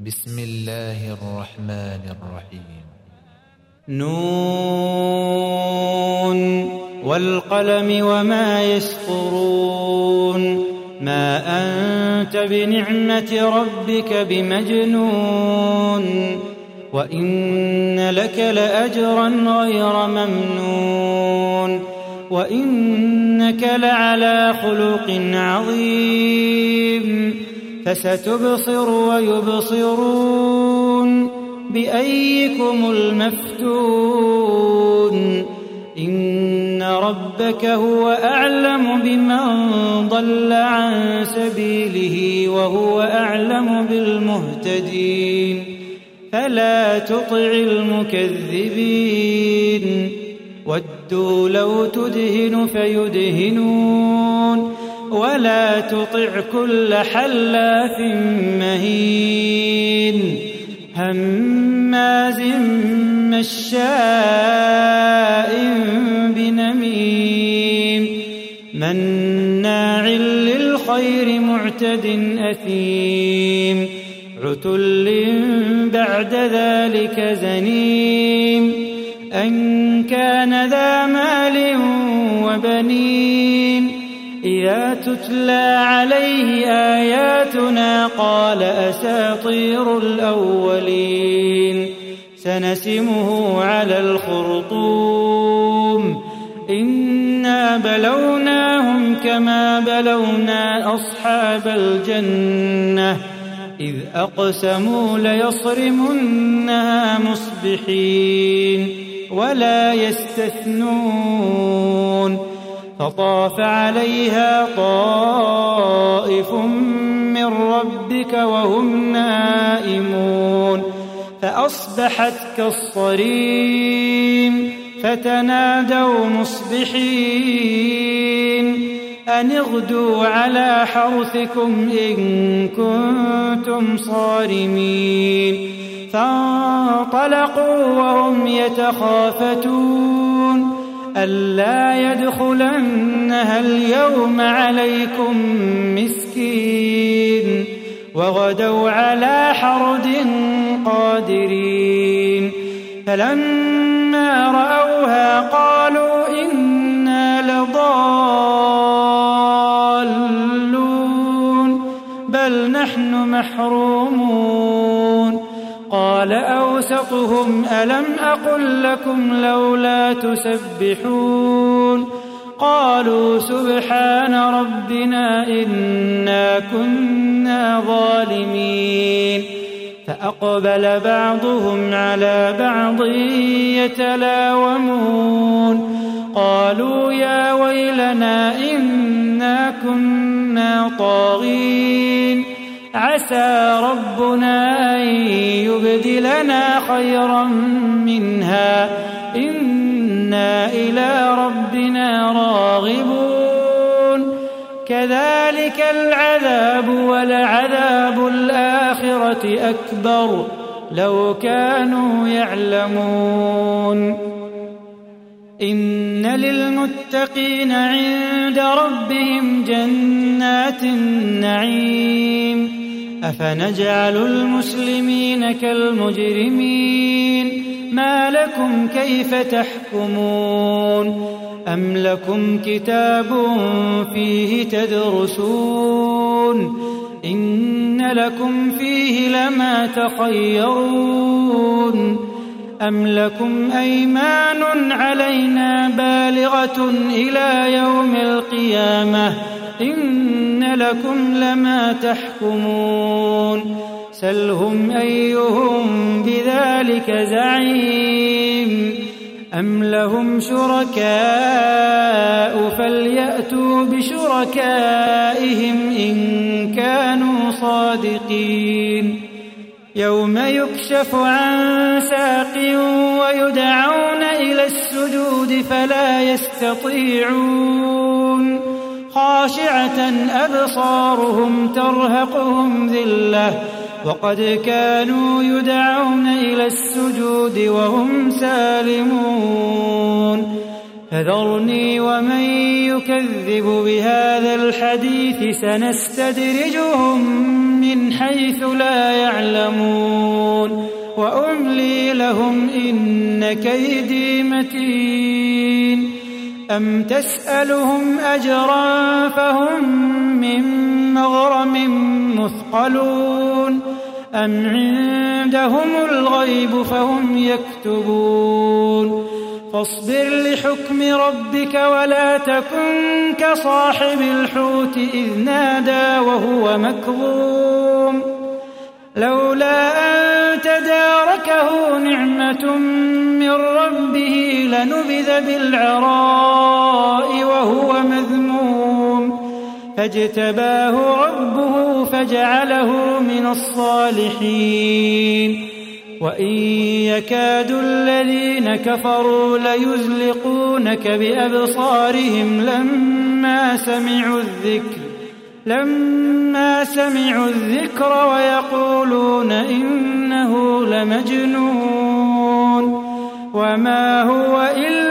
بسم الله الرحمن الرحيم. نون والقلم وما يسطرون ما أنت بنعمة ربك بمجنون وإن لك لأجرا غير ممنون وإنك لعلى خلق عظيم فستبصر ويبصرون بأيكم المفتون إن ربك هو أعلم بمن ضل عن سبيله وهو أعلم بالمهتدين فلا تطع المكذبين ودوا لو تدهن فيدهنون ولا تطع كل حلاف مهين هماز مشاء بنميم مناع للخير معتد أثيم عتل بعد ذلك زنيم أن كان ذا مال وبنين إذا تتلى عليه آياتنا قال أساطير الأولين سنسمه على الخرطوم إنا بلوناهم كما بلونا أصحاب الجنة إذ أقسموا ليصرمنها مصبحين ولا يستثنون فطاف عليها طائف من ربك وهم نائمون فأصبحت كالصريم فتنادوا مصبحين أن اغدوا على حرثكم إن كنتم صارمين فانطلقوا وهم يتخافتون ألا يدخلنها اليوم عليكم مسكين وغدوا على حرد قادرين فلما رأوها قالوا إنا لضالون بل نحن محرومون قال أوسطهم ألم أقل لكم لولا تسبحون قالوا سبحان ربنا إنا كنا ظالمين فأقبل بعضهم على بعض يتلاومون قالوا يا ويلنا إنا كنا طاغين عسى ربنا أن يبدلنا خيرا منها إنا إلى ربنا راغبون كذلك العذاب ولعذاب الآخرة أكبر لو كانوا يعلمون إن للمتقين عند ربهم جنات النعيم أفنجعل المسلمين كالمجرمين ما لكم كيف تحكمون أم لكم كتاب فيه تدرسون إن لكم فيه لما تخيرون أم لكم أيمان علينا بالغة إلى يوم القيامة إن لكم لما تحكمون سلهم أيهم بذلك زعيم أم لهم شركاء فليأتوا بشركائهم إن كانوا صادقين يوم يكشف عن ساق ويدعون إلى السجود فلا يستطيعون خاشعة أبصارهم ترهقهم ذلة وقد كانوا يدعون إلى السجود وهم سالمون فذرني ومن يكذب بهذا الحديث سنستدرجهم من حيث لا يعلمون وأملي لهم إن كيدي متين أم تسألهم أجرا فهم من مغرم مثقلون أم عندهم الغيب فهم يكتبون فاصبر لحكم ربك ولا تكن كصاحب الحوت إذ نادى وهو مكظوم لولا أن تداركه نعمة من ربه لنبذ بالعراء وهو مذموم فاجتباه ربه فجعله من الصالحين وإن يكاد الذين كفروا ليزلقونك بأبصارهم لما سمعوا الذكر ويقولون إنه لمجنون وما هو إلا